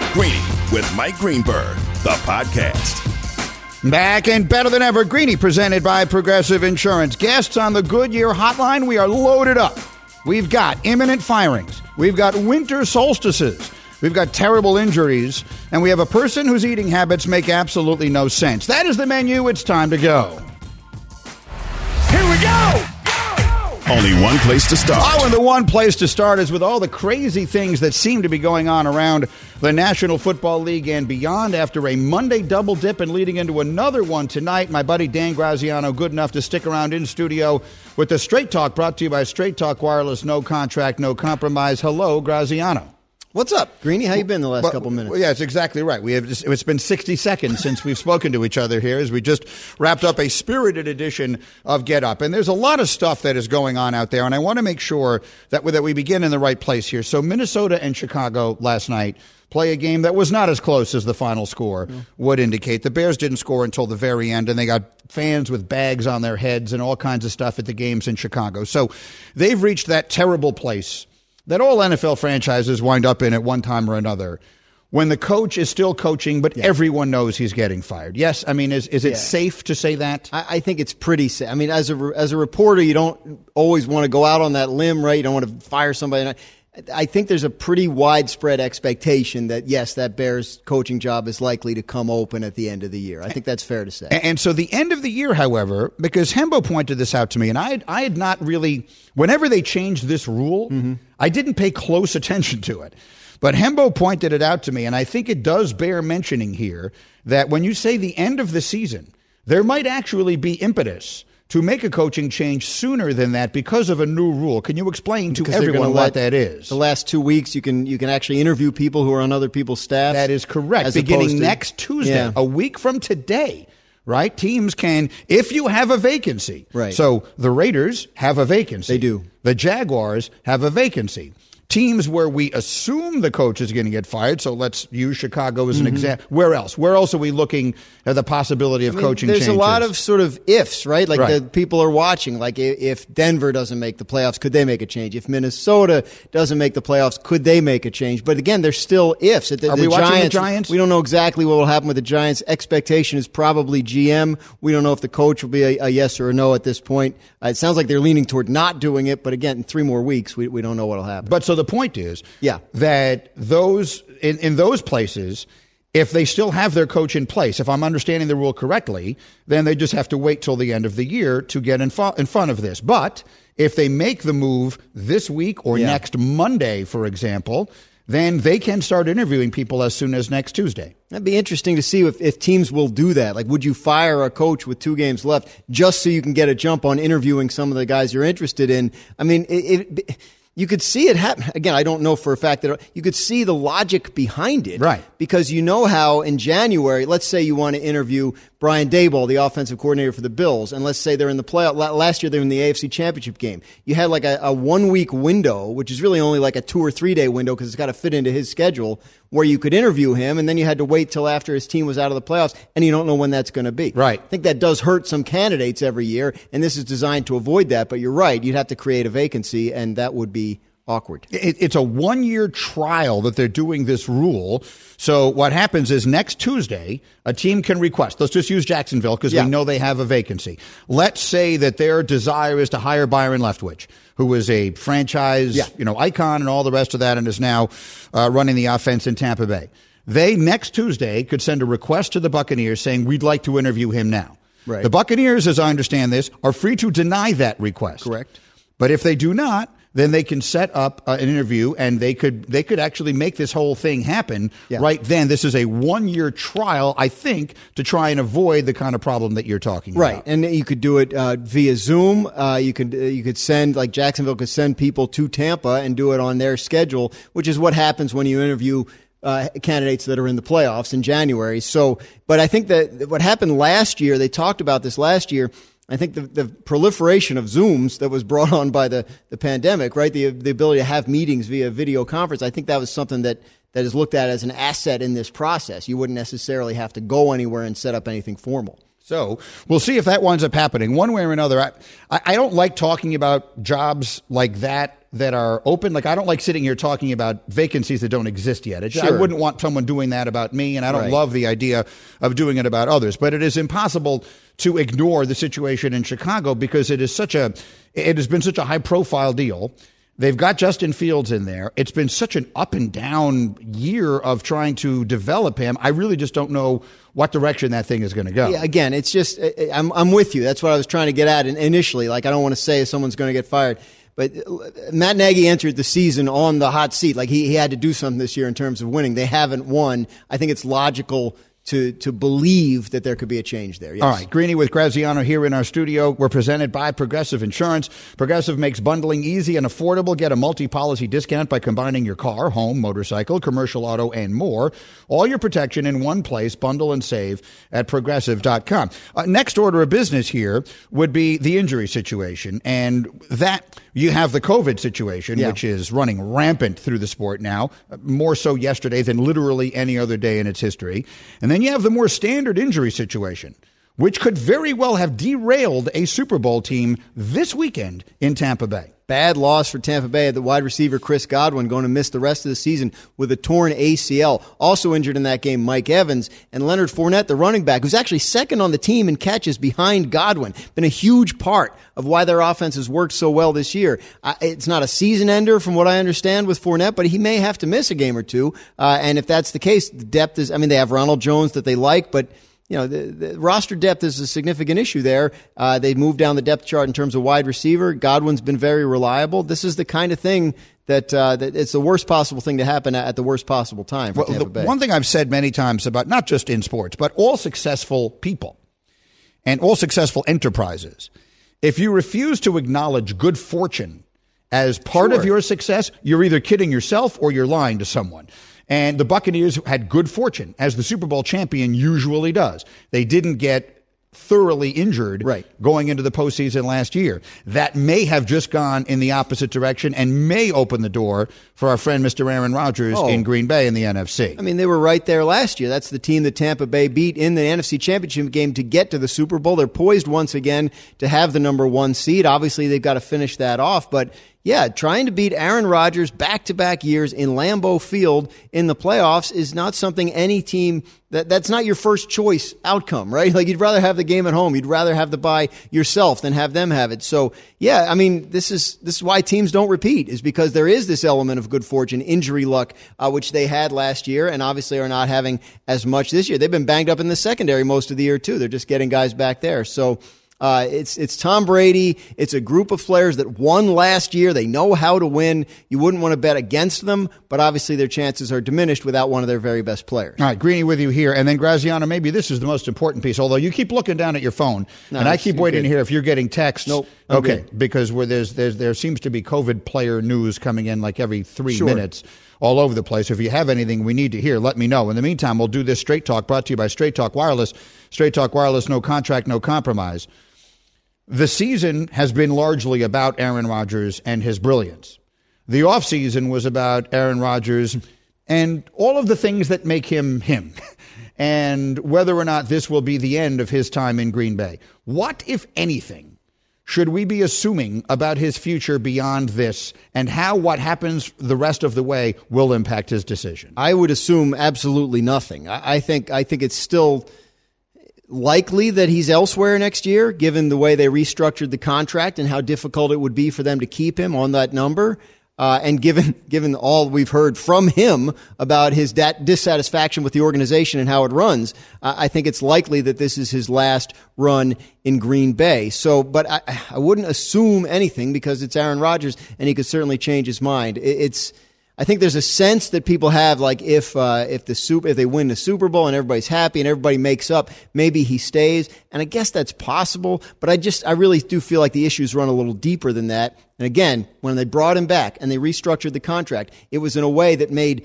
Greeny with Mike Greenberg, the podcast. Back and better than ever, Greeny presented by Progressive Insurance. Guests on the Goodyear Hotline, we are loaded up. We've got imminent firings. We've got winter solstices. We've got terrible injuries. And we have a person whose eating habits make absolutely no sense. That is the menu. It's time to go. Here we go! Only one place to start. Oh, and the one place to start is with all the crazy things that seem to be going on around the National Football League and beyond after a Monday double dip and leading into another one tonight. My buddy Dan Graziano, good enough to stick around in studio with the Straight Talk, brought to you by Straight Talk Wireless. No contract, no compromise. Hello, Graziano. What's up, Greeny? How you been the last couple minutes? Well, yeah, it's exactly right. It's been 60 seconds since we've spoken to each other here as we just wrapped up a spirited edition of Get Up. And there's a lot of stuff that is going on out there, and I want to make sure that we begin in the right place here. So Minnesota and Chicago last night play a game that was not as close as the final score would indicate. The Bears didn't score until the very end, and they got fans with bags on their heads and all kinds of stuff at the games in Chicago. So they've reached that terrible place that all NFL franchises wind up in at one time or another, when the coach is still coaching, but everyone knows he's getting fired. Yes, I mean, is it safe to say that? I think it's pretty safe. I mean, as a reporter, you don't always want to go out on that limb, right? You don't want to fire somebody. I think there's a pretty widespread expectation that, yes, that Bears coaching job is likely to come open at the end of the year. I think that's fair to say. And so the end of the year, however, because Hembo pointed this out to me, and I had not really, whenever they changed this rule, I didn't pay close attention to it. But Hembo pointed it out to me, and I think it does bear mentioning here that when you say the end of the season, there might actually be impetus to make a coaching change sooner than that because of a new rule. Can you explain to everyone what that is? The last 2 weeks, you can actually interview people who are on other people's staff. That is correct. Beginning next Tuesday, a week from today, right? Teams can, if you have a vacancy. Right. So the Raiders have a vacancy. They do. The Jaguars have a vacancy. Teams where we assume the coach is going to get fired, so let's use Chicago as an example. Where else? Where else are we looking at the possibility of coaching there's changes? A lot of sort of ifs, right? Like the people are watching. Like if Denver doesn't make the playoffs, could they make a change? If Minnesota doesn't make the playoffs, could they make a change? But again, there's still ifs. Are we watching the Giants? We don't know exactly what will happen with the Giants. Expectation is probably GM. We don't know if the coach will be a yes or a no at this point. It sounds like they're leaning toward not doing it, but again, in 3 more weeks, we don't know what will happen. But so the point is that those in those places, if they still have their coach in place, if I'm understanding the rule correctly, then they just have to wait till the end of the year to get in front of this. But if they make the move this week or next Monday, for example, then they can start interviewing people as soon as next Tuesday. That'd be interesting to see if teams will do that. Like, would you fire a coach with 2 games left just so you can get a jump on interviewing some of the guys you're interested in? I mean, you could see it happen. Again, I don't know for a fact that you could see the logic behind it. Right. Because you know how in January, let's say you want to interview Brian Daboll, the offensive coordinator for the Bills, and let's say they're in the playoff. Last year, they were in the AFC Championship game. You had like a 1 week window, which is really only like a 2 or 3 day window because it's got to fit into his schedule, where you could interview him, and then you had to wait till after his team was out of the playoffs, and you don't know when that's going to be. Right. I think that does hurt some candidates every year, and this is designed to avoid that, but you're right. You'd have to create a vacancy, and that would be awkward. It's a 1-year trial that they're doing this rule. So what happens is next Tuesday, a team can request. Let's just use Jacksonville because we know they have a vacancy. Let's say that their desire is to hire Byron Leftwich, who is a franchise icon and all the rest of that and is now running the offense in Tampa Bay. They, next Tuesday, could send a request to the Buccaneers saying, we'd like to interview him now. Right. The Buccaneers, as I understand this, are free to deny that request. Correct. But if they do not, then they can set up an interview, and they could actually make this whole thing happen right then. This is a 1-year trial, I think, to try and avoid the kind of problem that you're talking about. Right, and you could do it via Zoom. You could send, like Jacksonville could send people to Tampa and do it on their schedule, which is what happens when you interview candidates that are in the playoffs in January. So, but I think that what happened last year, they talked about this last year. I think the proliferation of Zooms that was brought on by the pandemic, right? The ability to have meetings via video conference. I think that was something that that is looked at as an asset in this process. You wouldn't necessarily have to go anywhere and set up anything formal. So we'll see if that winds up happening one way or another. I don't like talking about jobs like that are open. Like, I don't like sitting here talking about vacancies that don't exist yet. Sure. I wouldn't want someone doing that about me, and I don't love the idea of doing it about others. But it is impossible to ignore the situation in Chicago because it has been such a high-profile deal. They've got Justin Fields in there. It's been such an up and down year of trying to develop him. I really just don't know what direction that thing is going to go. Yeah, again, it's just, I'm with you. That's what I was trying to get at initially. Like, I don't want to say someone's going to get fired. But Matt Nagy entered the season on the hot seat. Like, he had to do something this year in terms of winning. They haven't won. I think it's logical to believe that there could be a change there. Yes. All right. Greeny with Graziano here in our studio. We're presented by Progressive Insurance. Progressive makes bundling easy and affordable. Get a multi-policy discount by combining your car, home, motorcycle, commercial auto, and more. All your protection in one place. Bundle and save at Progressive.com. Next order of business here would be the injury situation. And that you have the COVID situation, which is running rampant through the sport now, more so yesterday than literally any other day in its history. And then you have the more standard injury situation, which could very well have derailed a Super Bowl team this weekend in Tampa Bay. Bad loss for Tampa Bay. The wide receiver Chris Godwin going to miss the rest of the season with a torn ACL. Also injured in that game, Mike Evans. And Leonard Fournette, the running back, who's actually second on the team in catches behind Godwin. Been a huge part of why their offense has worked so well this year. It's not a season ender from what I understand with Fournette, but he may have to miss a game or two. And if that's the case, the depth is, they have Ronald Jones that they like, but the roster depth is a significant issue there. They moved down the depth chart in terms of wide receiver. Godwin's been very reliable. This is the kind of thing that it's the worst possible thing to happen at the worst possible time for Tampa Bay. One thing I've said many times about not just in sports, but all successful people and all successful enterprises, if you refuse to acknowledge good fortune as part of your success, you're either kidding yourself or you're lying to someone. And the Buccaneers had good fortune, as the Super Bowl champion usually does. They didn't get thoroughly injured going into the postseason last year. That may have just gone in the opposite direction and may open the door for our friend Mr. Aaron Rodgers in Green Bay in the NFC. They were right there last year. That's the team that Tampa Bay beat in the NFC Championship game to get to the Super Bowl. They're poised once again to have the number one seed. Obviously, they've got to finish that off, but trying to beat Aaron Rodgers back-to-back years in Lambeau Field in the playoffs is not something any team that's not your first choice outcome, right? Like, you'd rather have the game at home. You'd rather have the bye yourself than have them have it. So, this is why teams don't repeat, is because there is this element of good fortune, injury luck, which they had last year and obviously are not having as much this year. They've been banged up in the secondary most of the year too. They're just getting guys back there. So, it's Tom Brady. It's a group of players that won last year. They know how to win. You wouldn't want to bet against them, but obviously their chances are diminished without one of their very best players. All right, Greeny with you here. And then Graziano, maybe this is the most important piece, although you keep looking down at your phone, and I keep waiting to hear if you're getting texts. Nope. Okay, because there seems to be COVID player news coming in like every 3 minutes. All over the place. If you have anything we need to hear, let me know. In the meantime, we'll do this Straight Talk, brought to you by Straight Talk Wireless. Straight Talk Wireless, no contract, no compromise. The season has been largely about Aaron Rodgers and his brilliance. The offseason was about Aaron Rodgers and all of the things that make him him, and whether or not this will be the end of his time in Green Bay. What, if anything, should we be assuming about his future beyond this, and how what happens the rest of the way will impact his decision? I would assume absolutely nothing. I think it's still likely that he's elsewhere next year, given the way they restructured the contract and how difficult it would be for them to keep him on that number. And given all we've heard from him about his dissatisfaction with the organization and how it runs, I think it's likely that this is his last run in Green Bay. So, but I wouldn't assume anything because it's Aaron Rodgers and he could certainly change his mind. I think there's a sense that people have, like, if they win the Super Bowl and everybody's happy and everybody makes up, maybe he stays. And I guess that's possible, but I really do feel like the issues run a little deeper than that. And again, when they brought him back and they restructured the contract, it was in a way that made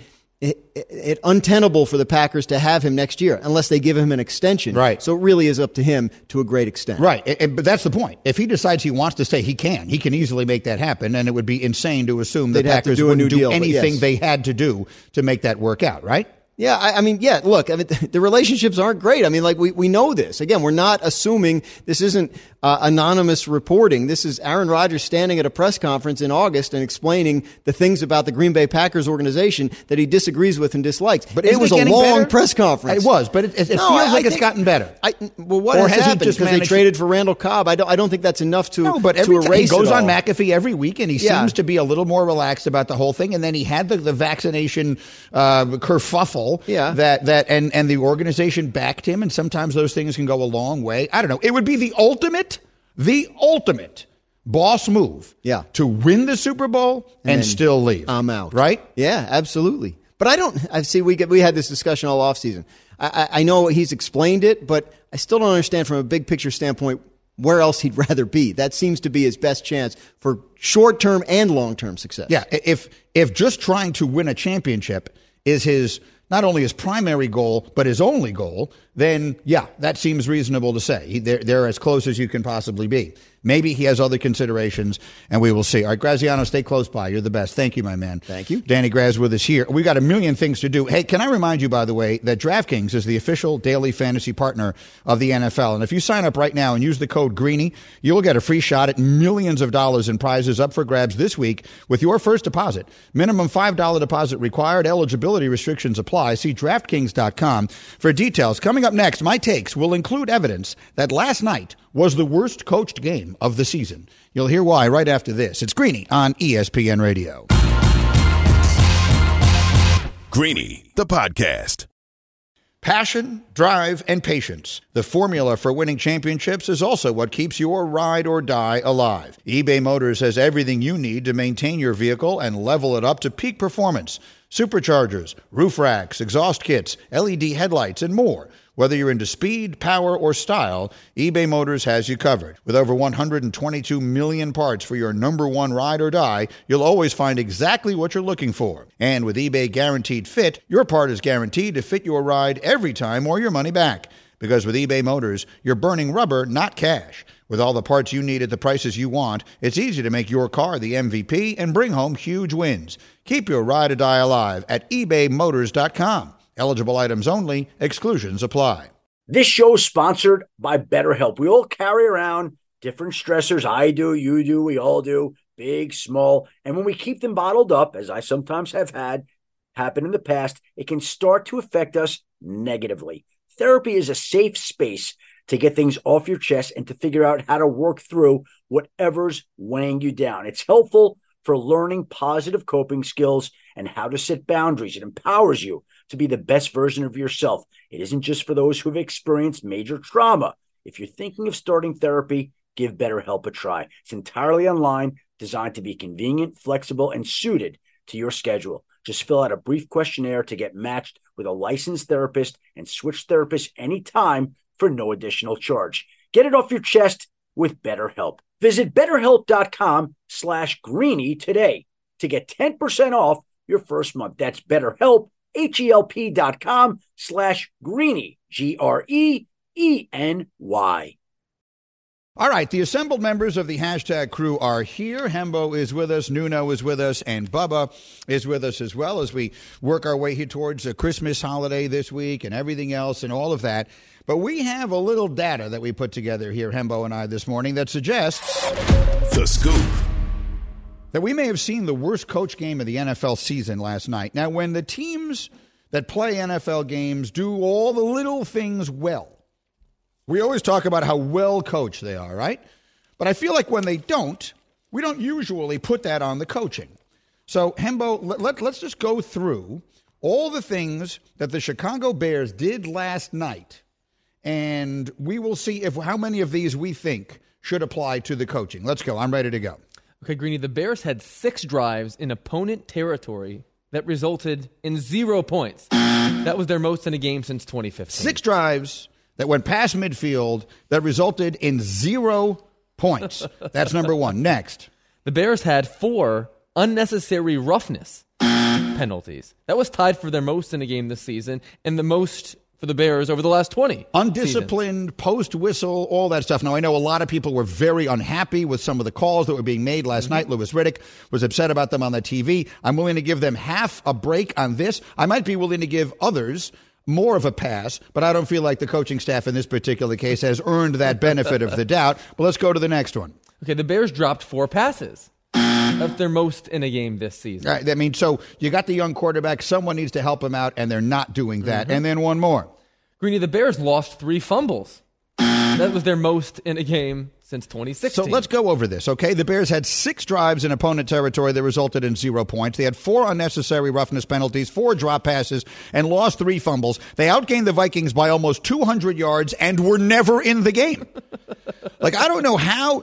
it untenable for the Packers to have him next year unless they give him an extension. Right. So it really is up to him to a great extent. Right. But that's the point. If he decides he wants to stay, he can. He can easily make that happen, and it would be insane to assume the Packers wouldn't do anything they had to do to make that work out, right? Yeah, I mean, look, the relationships aren't great. I mean, like, we know this. Again, we're not assuming this isn't anonymous reporting. This is Aaron Rodgers standing at a press conference in August and explaining the things about the Green Bay Packers organization that he disagrees with and dislikes. But it was a long press conference. It was, but it feels like it's gotten better. What has happened? Because they traded for Randall Cobb. I don't think that's enough to erase he goes it all. on McAfee every week, and he seems to be a little more relaxed about the whole thing. And then he had the vaccination kerfuffle. And the organization backed him, and sometimes those things can go a long way. I don't know. It would be the ultimate boss move to win the Super Bowl and still leave. I'm out. Right? Yeah, absolutely. But we had this discussion all offseason. I know he's explained it, but I still don't understand from a big picture standpoint where else he'd rather be. That seems to be his best chance for short-term and long-term success. Yeah, if just trying to win a championship is not only his primary goal, but his only goal, then, that seems reasonable to say. They're as close as you can possibly be. Maybe he has other considerations, and we will see. All right, Graziano, stay close by. You're the best. Thank you, my man. Thank you. Danny Graz with us here. We got a million things to do. Hey, can I remind you, by the way, that DraftKings is the official daily fantasy partner of the NFL. And if you sign up right now and use the code Greeny, you'll get a free shot at millions of dollars in prizes up for grabs this week with your first deposit. Minimum $5 deposit required. Eligibility restrictions apply. See DraftKings.com for details. Coming up next, my takes will include evidence that last night was the worst coached game of the season. You'll hear why right after this. It's Greeny on ESPN Radio. Greeny, the podcast. Passion, drive, and patience. The formula for winning championships is also what keeps your ride or die alive. eBay Motors has everything you need to maintain your vehicle and level it up to peak performance. Superchargers, roof racks, exhaust kits, LED headlights, and more. Whether you're into speed, power, or style, eBay Motors has you covered. With over 122 million parts for your number one ride or die, you'll always find exactly what you're looking for. And with eBay Guaranteed Fit, your part is guaranteed to fit your ride every time or your money back. Because with eBay Motors, you're burning rubber, not cash. With all the parts you need at the prices you want, it's easy to make your car the MVP and bring home huge wins. Keep your ride or die alive at ebaymotors.com. Eligible items only. Exclusions apply. This show is sponsored by BetterHelp. We all carry around different stressors. I do, you do, we all do, big, small. And when we keep them bottled up, as I sometimes have had happen in the past, it can start to affect us negatively. Therapy is a safe space to get things off your chest and to figure out how to work through whatever's weighing you down. It's helpful for learning positive coping skills and how to set boundaries. It empowers you to be the best version of yourself. It isn't just for those who have experienced major trauma. If you're thinking of starting therapy, give BetterHelp a try. It's entirely online, designed to be convenient, flexible, and suited to your schedule. Just fill out a brief questionnaire to get matched with a licensed therapist and switch therapists anytime for no additional charge. Get it off your chest with BetterHelp. Visit BetterHelp.com/Greeny today to get 10% off your first month. That's BetterHelp, HELP.com/Greeny, GREENY. All right, the assembled members of the hashtag crew are here. Hembo is with us, Nuno is with us, and Bubba is with us as well as we work our way here towards the Christmas holiday this week and everything else and all of that. But we have a little data that we put together here, Hembo and I, this morning that suggests The Scoop. That we may have seen the worst coach game of the NFL season last night. Now, when the teams that play NFL games do all the little things well, we always talk about how well coached they are, right? But I feel like when they don't, we don't usually put that on the coaching. So, Hembo, let's just go through all the things that the Chicago Bears did last night, and we will see how many of these we think should apply to the coaching. Let's go. I'm ready to go. Okay, Greeny, the Bears had 6 drives in opponent territory that resulted in 0 points. That was their most in a game since 2015. 6 drives that went past midfield that resulted in 0 points. That's number one. Next. The Bears had 4 unnecessary roughness penalties. That was tied for their most in a game this season and the most for the Bears over the last 20 Undisciplined, post-whistle, all that stuff. Now, I know a lot of people were very unhappy with some of the calls that were being made last night. Louis Riddick was upset about them on the TV. I'm willing to give them half a break on this. I might be willing to give others more of a pass, but I don't feel like the coaching staff in this particular case has earned that benefit of the doubt. But let's go to the next one. Okay, the Bears dropped 4 passes. That's their most in a game this season. Right, I mean, so you got the young quarterback. Someone needs to help him out, and they're not doing that. And then one more. Greeny, the Bears lost 3 fumbles. That was their most in a game since 2016. So let's go over this, okay? The Bears had 6 drives in opponent territory that resulted in 0 points. They had 4 unnecessary roughness penalties, 4 drop passes, and lost 3 fumbles. They outgained the Vikings by almost 200 yards and were never in the game. Like, I don't know how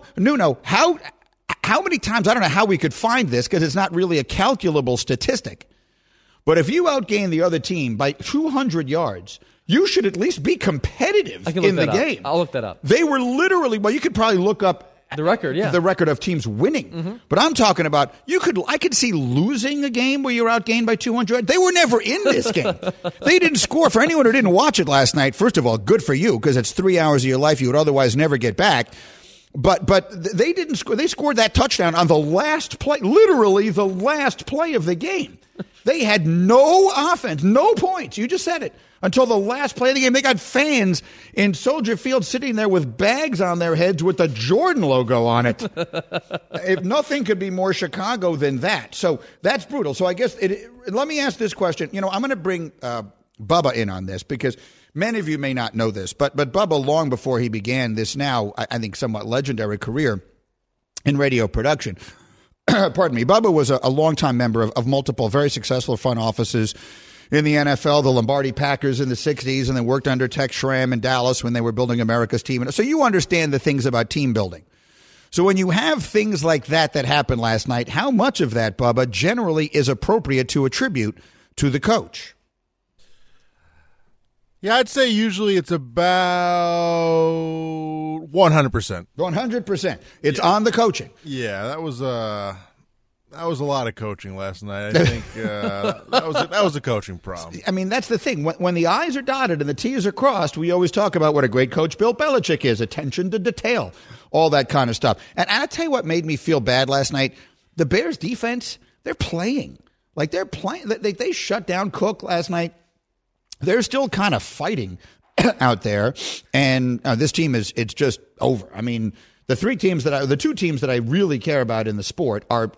many times, I don't know how we could find this because it's not really a calculable statistic. But if you outgain the other team by 200 yards, you should at least be competitive in the game. I'll look that up. They were literally, well, you could probably look up the record, yeah. The record of teams winning. But I'm talking about, I could see losing a game where you're outgained by 200. They were never in this game. They didn't score. For anyone who didn't watch it last night, first of all, good for you, because it's 3 hours of your life you would otherwise never get back. But they didn't score. They scored that touchdown on the last play, literally the last play of the game. They had no offense, no points. You just said it. Until the last play of the game. They got fans in Soldier Field sitting there with bags on their heads with the Jordan logo on it. If nothing could be more Chicago than that. So that's brutal. So I guess, let me ask this question. I'm going to bring Bubba in on this because many of you may not know this. But Bubba, long before he began this now, I think, somewhat legendary career in radio production, pardon me, Bubba was a longtime member of multiple very successful front offices in the NFL, the Lombardi Packers in the 60s, and then worked under Tex Schramm in Dallas when they were building America's team. So you understand the things about team building. So when you have things like that happened last night, how much of that, Bubba, generally is appropriate to attribute to the coach? Yeah, I'd say usually it's about 100%. 100%. It's on the coaching. Yeah, that was a lot of coaching last night. I think that was a coaching problem. I mean, that's the thing. When the I's are dotted and the T's are crossed, we always talk about what a great coach Bill Belichick is, attention to detail, all that kind of stuff. And I'll tell you what made me feel bad last night. The Bears defense, they're playing. Like, they're playing. They shut down Cook last night. They're still kind of fighting out there. And this team it's just over. I mean, the 2 teams that I really care about in the sport are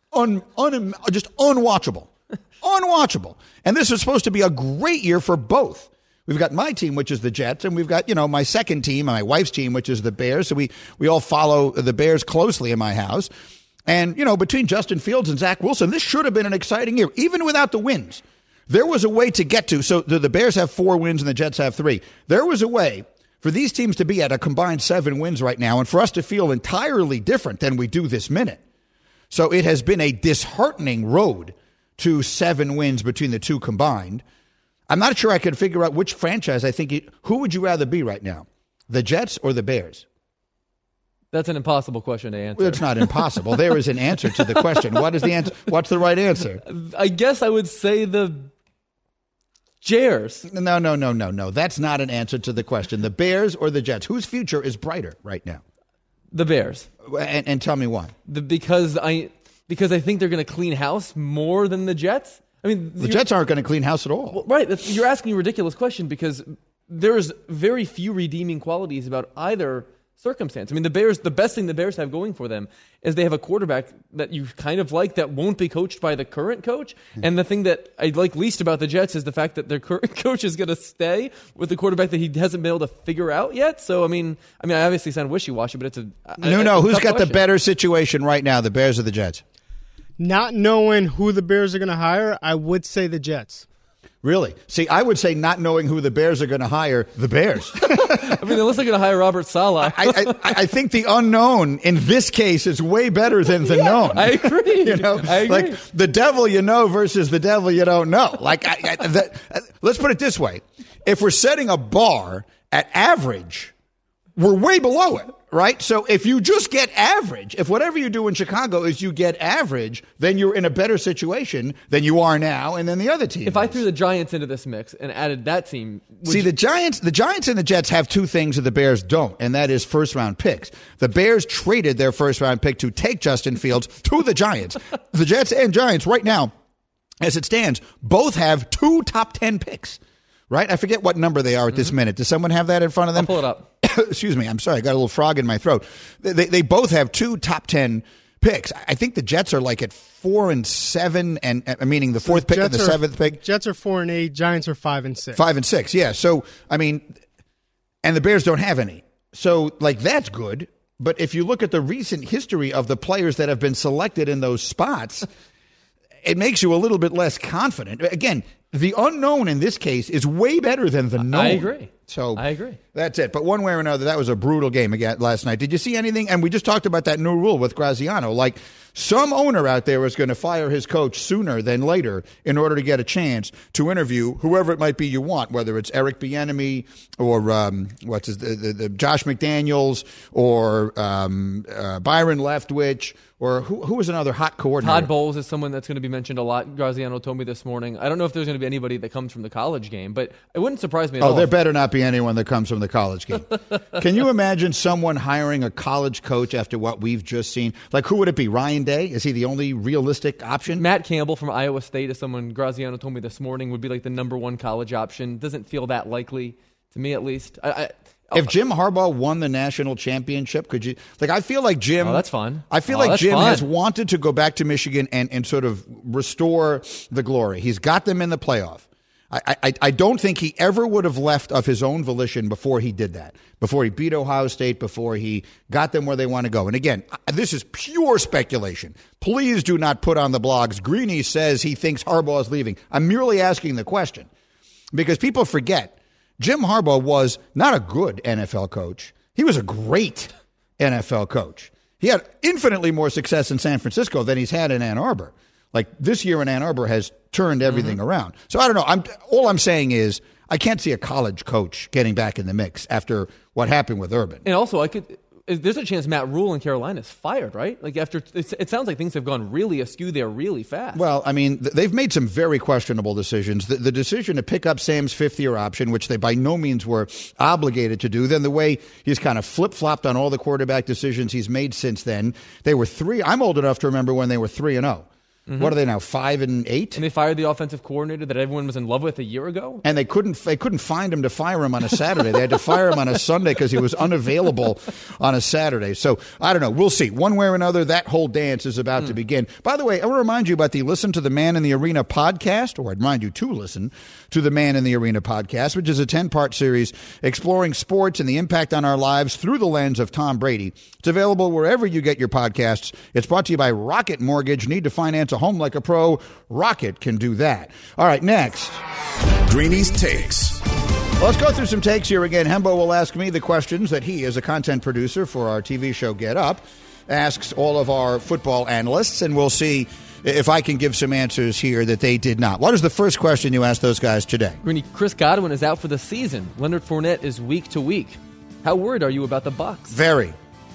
just unwatchable. Unwatchable. And this is supposed to be a great year for both. We've got my team, which is the Jets, and we've got, my second team, my wife's team, which is the Bears. So we all follow the Bears closely in my house. And, between Justin Fields and Zach Wilson, this should have been an exciting year, even without the wins. There was a way to get to, so the Bears have 4 wins and the Jets have 3. There was a way for these teams to be at a combined 7 wins right now and for us to feel entirely different than we do this minute. So it has been a disheartening road to 7 wins between the 2 combined. I'm not sure I could figure out which franchise who would you rather be right now, the Jets or the Bears? That's an impossible question to answer. Well, it's not impossible. There is an answer to the question. What is the answer? What's the right answer? I guess I would say the Bears. No. That's not an answer to the question. The Bears or the Jets? Whose future is brighter right now? The Bears. And tell me why. Because I think they're going to clean house more than the Jets. I mean, the Jets aren't going to clean house at all. Well, right. You're asking a ridiculous question because there's very few redeeming qualities about either circumstance. I mean, the Bears, the best thing the Bears have going for them is they have a quarterback that you kind of like that won't be coached by the current coach. And the thing that I like least about the Jets is the fact that their current coach is going to stay with the quarterback that he hasn't been able to figure out yet. So, I mean, I obviously sound wishy-washy, but it's a who's got the better situation right now, the Bears or the Jets? Not knowing who the Bears are going to hire, I would say the Jets. Really? See, I would say not knowing who the Bears are going to hire, the Bears. I mean, unless they're going to hire Robert Saleh. I think the unknown in this case is way better than the known. I agree. I agree. Like the devil you know versus the devil you don't know. Like, let's put it this way. If we're setting a bar at average, we're way below it. Right? So if you just get average, if whatever you do in Chicago is you get average, then you're in a better situation than you are now and then the other team. If I threw the Giants into this mix and added that team... The Giants and the Jets have two things that the Bears don't, and that is first-round picks. The Bears traded their first-round pick to take Justin Fields to the Giants. The Jets and Giants right now, as it stands, both have 2 top 10 picks. Right? I forget what number they are at this minute. Does someone have that in front of them? I'll pull it up. Excuse me. I'm sorry. I got a little frog in my throat. They both have 2 top 10 picks. I think the Jets are like at 4 and 7, and meaning the 4th pick and the 7th pick. Jets are 4 and 8. Giants are 5 and 6. 5 and 6. Yeah. So I mean, and the Bears don't have any. So like that's good. But if you look at the recent history of the players that have been selected in those spots, it makes you a little bit less confident. Again, the unknown in this case is way better than the known. I agree. So I agree. That's it. But one way or another, that was a brutal game again last night. Did you see anything? And we just talked about that new rule with Graziano. Like some owner out there is going to fire his coach sooner than later in order to get a chance to interview whoever it might be you want, whether it's Eric Bieniemy or the Josh McDaniels or Byron Leftwich. Or who was another hot coordinator? Todd Bowles is someone that's going to be mentioned a lot. Graziano told me this morning. I don't know if there's going to be anybody that comes from the college game, but it wouldn't surprise me at all. Oh, there better not be anyone that comes from the college game. Can you imagine someone hiring a college coach after what we've just seen? Like, who would it be? Ryan Day? Is he the only realistic option? Matt Campbell from Iowa State is someone Graziano told me this morning would be like the number 1 college option. Doesn't feel that likely, to me at least. If Jim Harbaugh won the national championship, could you? Like, I feel like Jim. Oh, that's fun. I feel like Jim has wanted to go back to Michigan and sort of restore the glory. He's got them in the playoff. I don't think he ever would have left of his own volition before he did that, before he beat Ohio State, before he got them where they want to go. And again, this is pure speculation. Please do not put on the blogs, Greeny says he thinks Harbaugh is leaving. I'm merely asking the question because people forget. Jim Harbaugh was not a good NFL coach. He was a great NFL coach. He had infinitely more success in San Francisco than he's had in Ann Arbor. Like this year in Ann Arbor has turned everything around. So I don't know. All I'm saying is I can't see a college coach getting back in the mix after what happened with Urban. And also, there's a chance Matt Rule in Carolina is fired, right? Like after it sounds like things have gone really askew there really fast. Well, I mean, they've made some very questionable decisions. The decision to pick up Sam's 5th-year option, which they by no means were obligated to do, then the way he's kind of flip-flopped on all the quarterback decisions he's made since then. They were 3. I'm old enough to remember when they were 3-0. What are they now, 5 and 8? And they fired the offensive coordinator that everyone was in love with a year ago. And they couldn't find him to fire him on a Saturday. They had to fire him on a Sunday because he was unavailable on a Saturday. So I don't know. We'll see. One way or another, that whole dance is about to begin. By the way, I want to remind you about the Listen to the Man in the Arena podcast, or I'd remind you to listen to the Man in the Arena podcast, which is a 10-part series exploring sports and the impact on our lives through the lens of Tom Brady. It's available wherever you get your podcasts. It's brought to you by Rocket Mortgage. Need to finance a home like a pro? Rocket can do that. All right, next. Greeny's Takes. Let's go through some takes here again. Hembo will ask me the questions that he, as a content producer for our TV show Get Up, asks all of our football analysts, and we'll see if I can give some answers here that they did not. What is the first question you asked those guys today? Greeny, Chris Godwin is out for the season. Leonard Fournette is week to week. How worried are you about the Bucs? Very.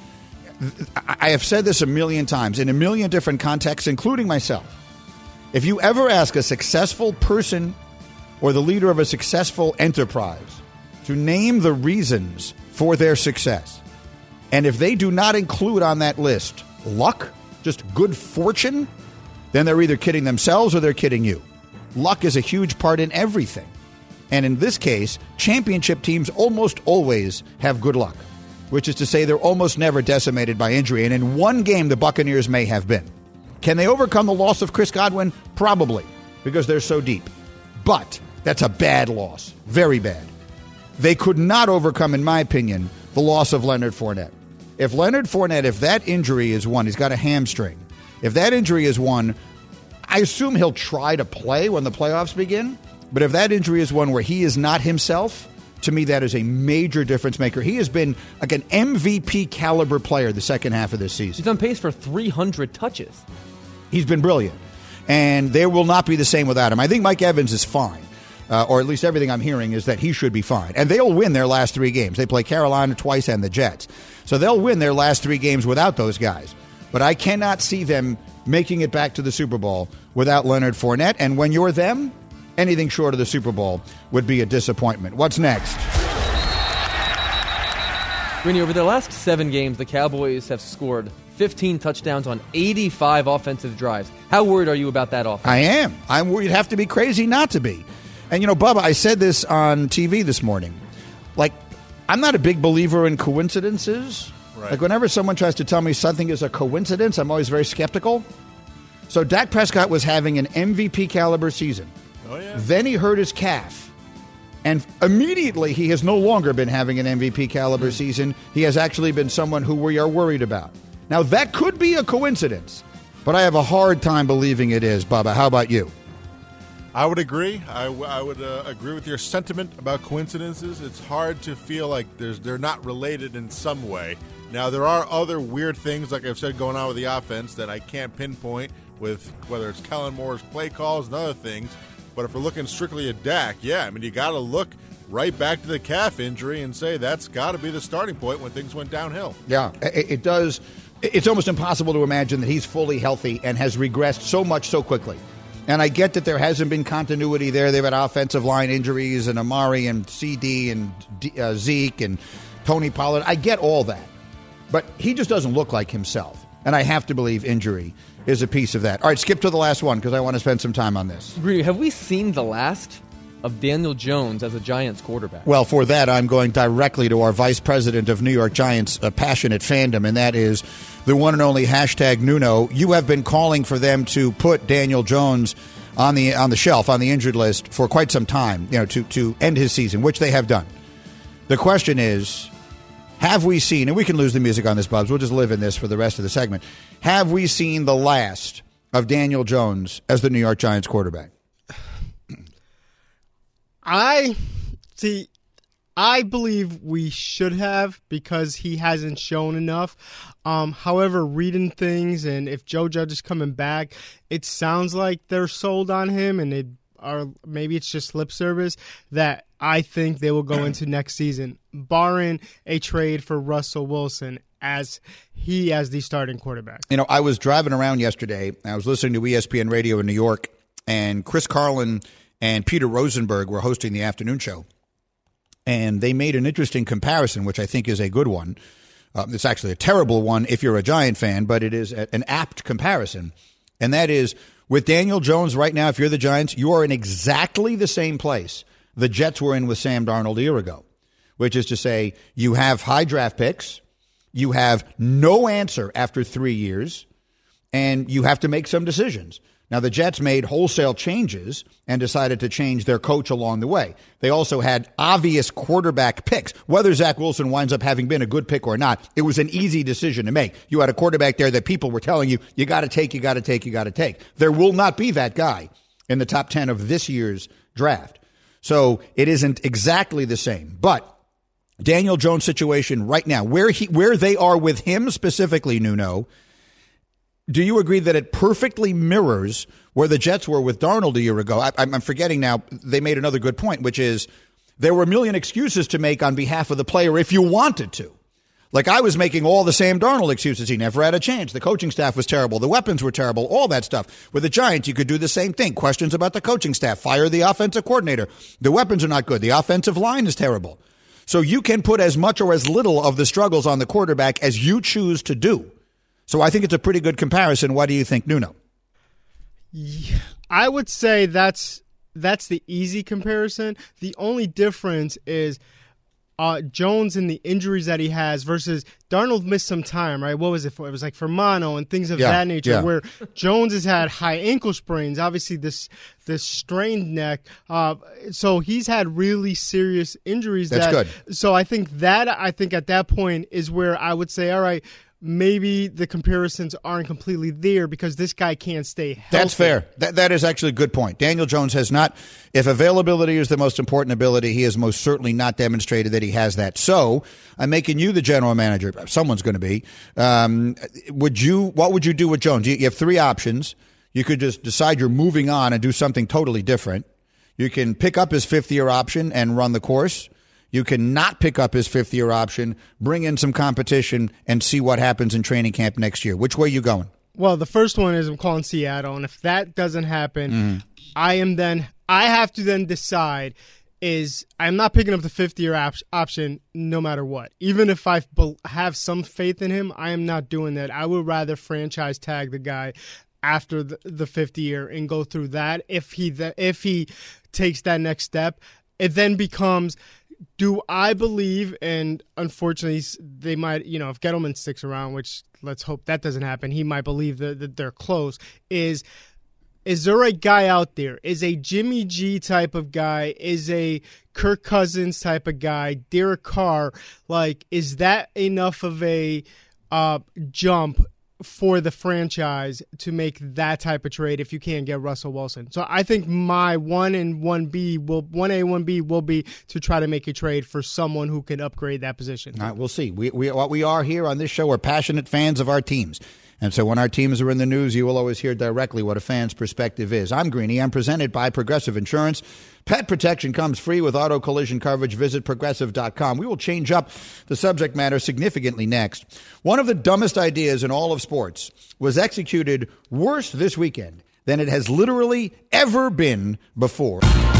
I have said this a million times in a million different contexts, including myself. If you ever ask a successful person or the leader of a successful enterprise to name the reasons for their success, and if they do not include on that list luck, just good fortune, then they're either kidding themselves or they're kidding you. Luck is a huge part in everything. And in this case, championship teams almost always have good luck, which is to say they're almost never decimated by injury. And in one game, the Buccaneers may have been. Can they overcome the loss of Chris Godwin? Probably, because they're so deep. But that's a bad loss, very bad. They could not overcome, in my opinion, the loss of Leonard Fournette. If that injury is one, he's got a hamstring. If that injury is one, I assume he'll try to play when the playoffs begin. But if that injury is one where he is not himself, to me, that is a major difference maker. He has been like an MVP caliber player the second half of this season. He's on pace for 300 touches. He's been brilliant. And they will not be the same without him. I think Mike Evans is fine. or at least everything I'm hearing is that he should be fine. And they'll win their last 3 games. They play Carolina twice and the Jets. So they'll win their last 3 games without those guys. But I cannot see them making it back to the Super Bowl without Leonard Fournette. And when you're them, anything short of the Super Bowl would be a disappointment. What's next? Greeny, over their last 7 games, the Cowboys have scored 15 touchdowns on 85 offensive drives. How worried are you about that offense? I am. I'm worried. You'd have to be crazy not to be. And, Bubba, I said this on TV this morning. Like, I'm not a big believer in coincidences. Right. Like, whenever someone tries to tell me something is a coincidence, I'm always very skeptical. So Dak Prescott was having an MVP caliber season. Oh, yeah. Then he hurt his calf. And immediately he has no longer been having an MVP caliber season. He has actually been someone who we are worried about. Now, that could be a coincidence, but I have a hard time believing it is. Bubba, how about you? I would agree. I would agree with your sentiment about coincidences. It's hard to feel like they're not related in some way. Now, there are other weird things, like I've said, going on with the offense that I can't pinpoint with whether it's Kellen Moore's play calls and other things. But if we're looking strictly at Dak, you got to look right back to the calf injury and say that's got to be the starting point when things went downhill. Yeah, it does. It's almost impossible to imagine that he's fully healthy and has regressed so much so quickly. And I get that there hasn't been continuity there. They've had offensive line injuries and Amari and CD and Zeke and Tony Pollard. I get all that. But he just doesn't look like himself. And I have to believe injury is a piece of that. All right, skip to the last one because I want to spend some time on this. Greeny, have we seen the last of Daniel Jones as a Giants quarterback? Well, for that, I'm going directly to our vice president of New York Giants passionate fandom, and that is the one and only hashtag Nuno. You have been calling for them to put Daniel Jones on the shelf, on the injured list for quite some time, to end his season, which they have done. The question is, have we seen, and we can lose the music on this, Bubs, we'll just live in this for the rest of the segment, have we seen the last of Daniel Jones as the New York Giants quarterback? I believe we should have because he hasn't shown enough. However, reading things and if Joe Judge is coming back, it sounds like they're sold on him and maybe it's just lip service that I think they will go into next season, barring a trade for Russell Wilson as the starting quarterback. I was driving around yesterday. I was listening to ESPN Radio in New York, and Chris Carlin and Peter Rosenberg were hosting the afternoon show. And they made an interesting comparison, which I think is a good one. It's actually a terrible one if you're a Giant fan, but it is an apt comparison. And that is, with Daniel Jones right now, if you're the Giants, you are in exactly the same place the Jets were in with Sam Darnold a year ago, which is to say you have high draft picks, you have no answer after 3 years, and you have to make some decisions. Now, the Jets made wholesale changes and decided to change their coach along the way. They also had obvious quarterback picks. Whether Zach Wilson winds up having been a good pick or not, it was an easy decision to make. You had a quarterback there that people were telling you, you got to take, you got to take, you got to take. There will not be that guy in the top 10 of this year's draft. So it isn't exactly the same. But Daniel Jones' situation right now, where they are with him specifically, Nuno, do you agree that it perfectly mirrors where the Jets were with Darnold a year ago? I'm forgetting now. They made another good point, which is there were a million excuses to make on behalf of the player if you wanted to. Like I was making all the Sam Darnold excuses. He never had a chance. The coaching staff was terrible. The weapons were terrible. All that stuff. With the Giants, you could do the same thing. Questions about the coaching staff. Fire the offensive coordinator. The weapons are not good. The offensive line is terrible. So you can put as much or as little of the struggles on the quarterback as you choose to do. So I think it's a pretty good comparison. What do you think, Nuno? Yeah, I would say that's the easy comparison. The only difference is Jones and the injuries that he has versus Darnold missed some time, right? What was it for? It was like for mono and things of that nature, where Jones has had high ankle sprains, obviously this strained neck. So he's had really serious injuries. That's good. So I think at that point is where I would say, all right, maybe the comparisons aren't completely there because this guy can't stay healthy. That's fair. That is actually a good point. Daniel Jones has not, if availability is the most important ability, he has most certainly not demonstrated that he has that. So I'm making you the general manager. Someone's going to be. What would you do with Jones? You have three options. You could just decide you're moving on and do something totally different. You can pick up his fifth-year option and run the course. You can not pick up his fifth-year option, bring in some competition, and see what happens in training camp next year. Which way are you going? Well, the first one is I'm calling Seattle, and if that doesn't happen, I have to then decide I'm not picking up the 50-year option no matter what. Even if I have some faith in him, I am not doing that. I would rather franchise tag the guy after the 50 year and go through that. If he takes that next step, it then becomes, do I believe, and unfortunately they might, if Gettleman sticks around, which let's hope that doesn't happen, he might believe that they're close, is there a guy out there? Is a Jimmy G type of guy? Is a Kirk Cousins type of guy? Derek Carr? Is that enough of a jump for the franchise to make that type of trade if you can't get Russell Wilson? So I think my 1A and 1B will be to try to make a trade for someone who can upgrade that position. All right, we'll see. What we are here on this show, we're passionate fans of our teams. And so when our teams are in the news, you will always hear directly what a fan's perspective is. I'm Greeny. I'm presented by Progressive Insurance. Pet protection comes free with auto collision coverage. Visit Progressive.com. We will change up the subject matter significantly next. One of the dumbest ideas in all of sports was executed worse this weekend than it has literally ever been before.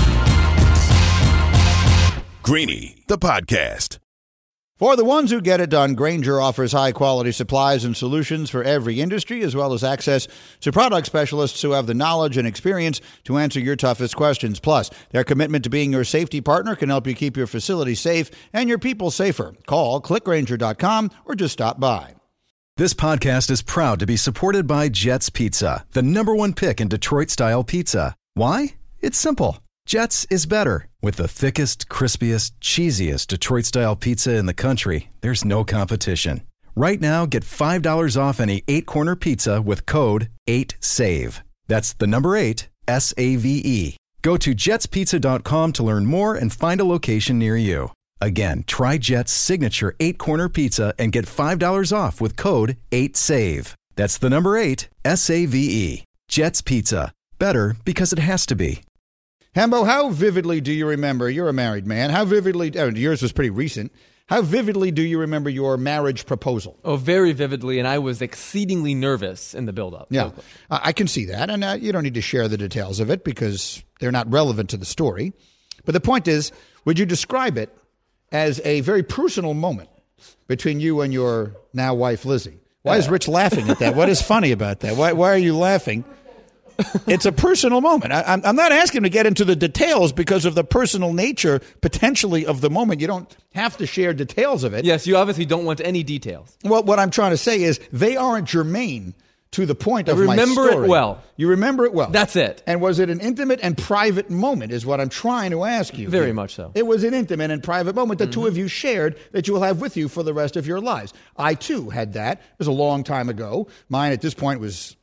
Greeny, the podcast. For the ones who get it done, Grainger offers high-quality supplies and solutions for every industry, as well as access to product specialists who have the knowledge and experience to answer your toughest questions. Plus, their commitment to being your safety partner can help you keep your facility safe and your people safer. Call, clickgrainger.com, or just stop by. This podcast is proud to be supported by Jets Pizza, the #1 pick in Detroit-style pizza. Why? It's simple. Jets is better. With the thickest, crispiest, cheesiest Detroit-style pizza in the country, there's no competition. Right now, get $5 off any 8-corner pizza with code 8SAVE. That's the number 8, SAVE. Go to jetspizza.com to learn more and find a location near you. Again, try Jet's signature 8-corner pizza and get $5 off with code 8SAVE. That's the number 8, SAVE. Jet's Pizza. Better because it has to be. Hembo, how vividly do you remember, you're a married man, how vividly, yours was pretty recent, how vividly do you remember your marriage proposal? Oh, very vividly, and I was exceedingly nervous in the build-up. Yeah, I can see that, and you don't need to share the details of it because they're not relevant to the story. But the point is, would you describe it as a very personal moment between you and your now wife, Lizzie? Why is Rich laughing at that? What is funny about that? Why are you laughing? It's a personal moment. I'm not asking him to get into the details because of the personal nature, potentially, of the moment. You don't have to share details of it. Yes, you obviously don't want any details. Well, what I'm trying to say is they aren't germane to the point of my story. Remember it well. You remember it well. That's it. And was it an intimate and private moment is what I'm trying to ask you. Very much so. It was an intimate and private moment that two of you shared that you will have with you for the rest of your lives. I, too, had that. It was a long time ago. Mine at this point was...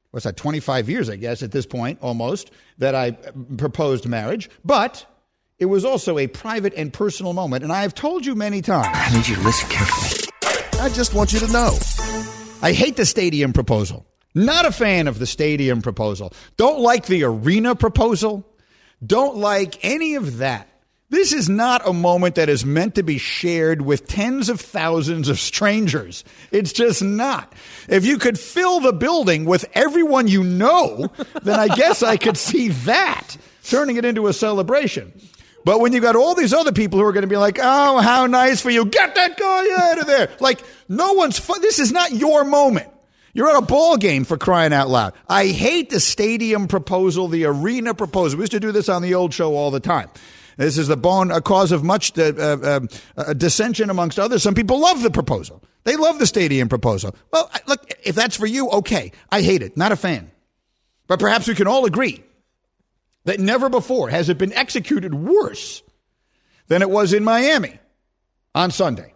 25 years, I guess, at this point, almost, that I proposed marriage. But it was also a private and personal moment. And I have told you many times. I need you to listen carefully. I just want you to know. I hate the stadium proposal. Not a fan of the stadium proposal. Don't like the arena proposal. Don't like any of that. This is not a moment that is meant to be shared with tens of thousands of strangers. It's just not. If you could fill the building with everyone you know, then I guess I could see that, turning it into a celebration. But when you got all these other people who are going to be like, oh, how nice for you, get that guy out of there. Like, no one's fun. This is not your moment. You're at a ball game, for crying out loud. I hate the stadium proposal, the arena proposal. We used to do this on the old show all the time. This is a cause of much dissension amongst others. Some people love the proposal. They love the stadium proposal. Well, look, if that's for you, okay. I hate it. Not a fan. But perhaps we can all agree that never before has it been executed worse than it was in Miami on Sunday.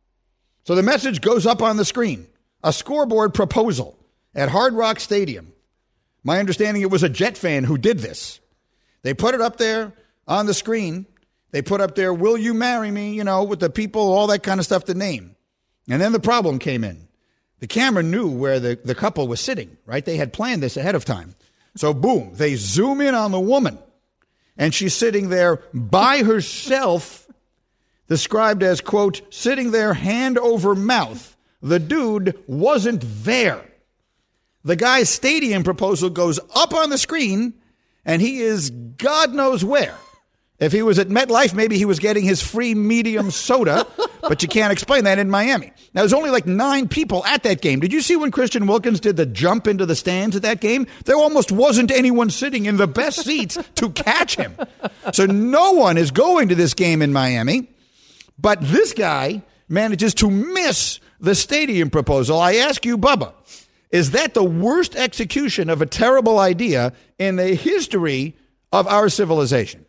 So the message goes up on the screen. A scoreboard proposal at Hard Rock Stadium. My understanding, it was a Jet fan who did this. They put it up there. On the screen, they put up there, will you marry me, with the people, all that kind of stuff to name. And then the problem came in. The camera knew where the couple was sitting, right? They had planned this ahead of time. So, boom, they zoom in on the woman. and she's sitting there by herself, described as, quote, sitting there hand over mouth. The dude wasn't there. The guy's stadium proposal goes up on the screen, and he is God knows where. If he was at MetLife, maybe he was getting his free medium soda, but you can't explain that in Miami. Now, there's only like 9 people at that game. Did you see when Christian Wilkins did the jump into the stands at that game? There almost wasn't anyone sitting in the best seats to catch him. So no one is going to this game in Miami, but this guy manages to miss the stadium proposal. I ask you, Bubba, is that the worst execution of a terrible idea in the history of our civilization?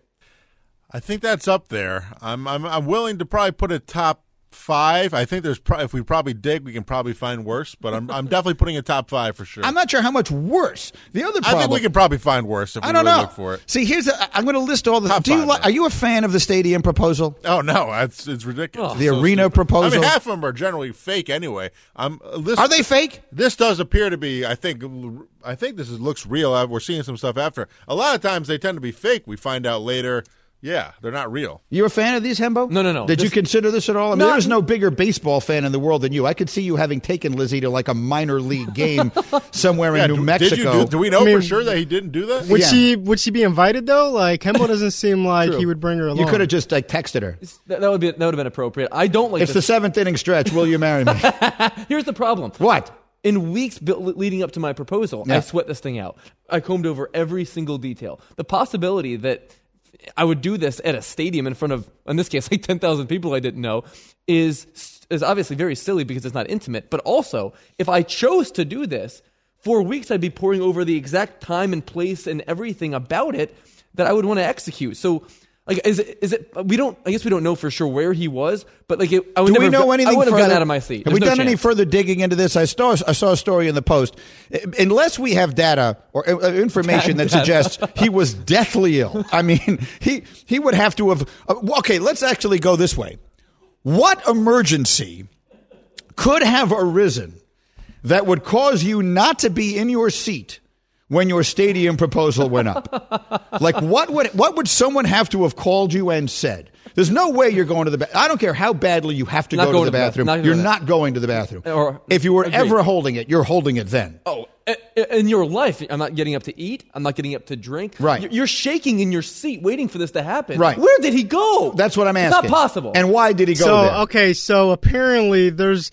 I think that's up there. I'm willing to probably put it top 5. I think there's if we probably dig, we can probably find worse. But I'm definitely putting it top 5 for sure. I'm not sure how much worse. The other problem, I think we can probably find worse if we really look for it. See, I'm going to list all the. Are you a fan of the stadium proposal? Oh no, it's ridiculous. The arena proposal. I mean, half of them are generally fake anyway. Are they fake? This does appear to be. I think this looks real. We're seeing some stuff after. A lot of times they tend to be fake. We find out later. Yeah, they're not real. You're a fan of these, Hembo? No. Did you consider this at all? I mean, there's no bigger baseball fan in the world than you. I could see you having taken Lizzie to like a minor league game somewhere in New Mexico. Do we know for sure that he didn't do that? Would she be invited though? Like Hembo doesn't seem like he would bring her along. You could have just like texted her. That would have been appropriate. I don't like. It's the 7th inning stretch. Will you marry me? Here's the problem. What? In weeks leading up to my proposal, I sweat this thing out. I combed over every single detail. The possibility that I would do this at a stadium in front of, in this case, like 10,000 people I didn't know, is obviously very silly because it's not intimate. But also, if I chose to do this, for weeks I'd be poring over the exact time and place and everything about it that I would want to execute. So, like, is it? I guess we don't know for sure where he was, but like, I would Do we know anything I would have further? gotten out of my seat. Have we done any further digging into this? I saw a story in the Post. Unless we have data or information that suggests he was deathly ill, I mean, he would have to have. Okay, let's actually go this way. What emergency could have arisen that would cause you not to be in your seat when your stadium proposal went up? Like, what would someone have to have called you and said? There's no way you're going to the bathroom. I don't care how badly you have to go to the bathroom. You're not going to the bathroom. Or, if you were ever holding it, you're holding it then. Oh, in your life, I'm not getting up to eat. I'm not getting up to drink. Right. You're shaking in your seat waiting for this to happen. Right. Where did he go? That's what I'm asking. It's not possible. And why did he go there? Okay, so apparently there's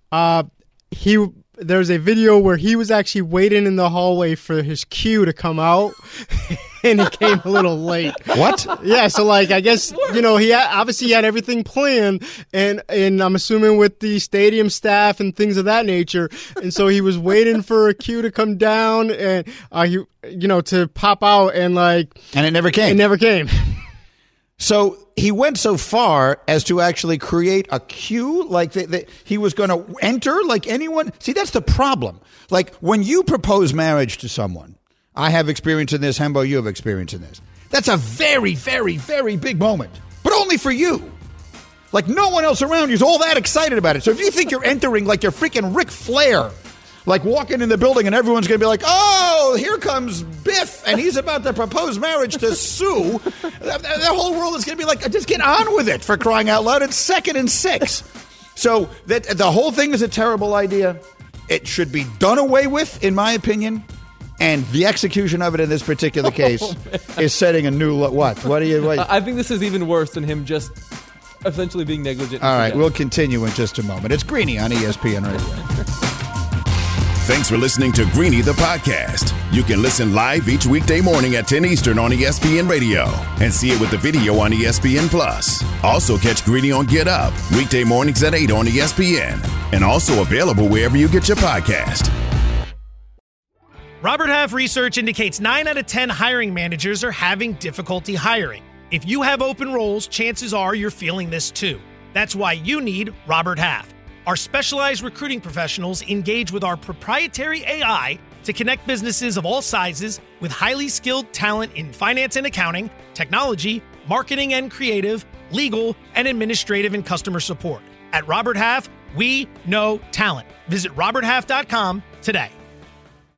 a video where he was actually waiting in the hallway for his cue to come out, and he came a little late. What? Yeah, so like, I guess, he obviously had everything planned, and I'm assuming with the stadium staff and things of that nature, and so he was waiting for a cue to come down and to pop out, and it never came. It never came. So he went so far as to actually create a queue, like he was going to enter like anyone. See, that's the problem. Like when you propose marriage to someone, I have experience in this, Hembo, you have experience in this. That's a very, very, very big moment, but only for you. Like no one else around you is all that excited about it. So if you think you're entering like you're freaking Ric Flair, like walking in the building and everyone's going to be like, oh, here comes Biff, and he's about to propose marriage to Sue. The whole world is going to be like, just get on with it, for crying out loud. It's 2nd and 6. So the whole thing is a terrible idea. It should be done away with, in my opinion. And the execution of it in this particular case is setting a new what? I think this is even worse than him just essentially being negligent. All right, we'll continue in just a moment. It's Greeny on ESPN Radio. Thanks for listening to Greeny the podcast. You can listen live each weekday morning at 10 Eastern on ESPN Radio and see it with the video on ESPN Plus. Also catch Greeny on Get Up weekday mornings at 8 on ESPN and also available wherever you get your podcast. Robert Half research indicates 9 out of 10 hiring managers are having difficulty hiring. If you have open roles, chances are you're feeling this too. That's why you need Robert Half. Our specialized recruiting professionals engage with our proprietary AI to connect businesses of all sizes with highly skilled talent in finance and accounting, technology, marketing and creative, legal, and administrative and customer support. At Robert Half, we know talent. Visit roberthalf.com today.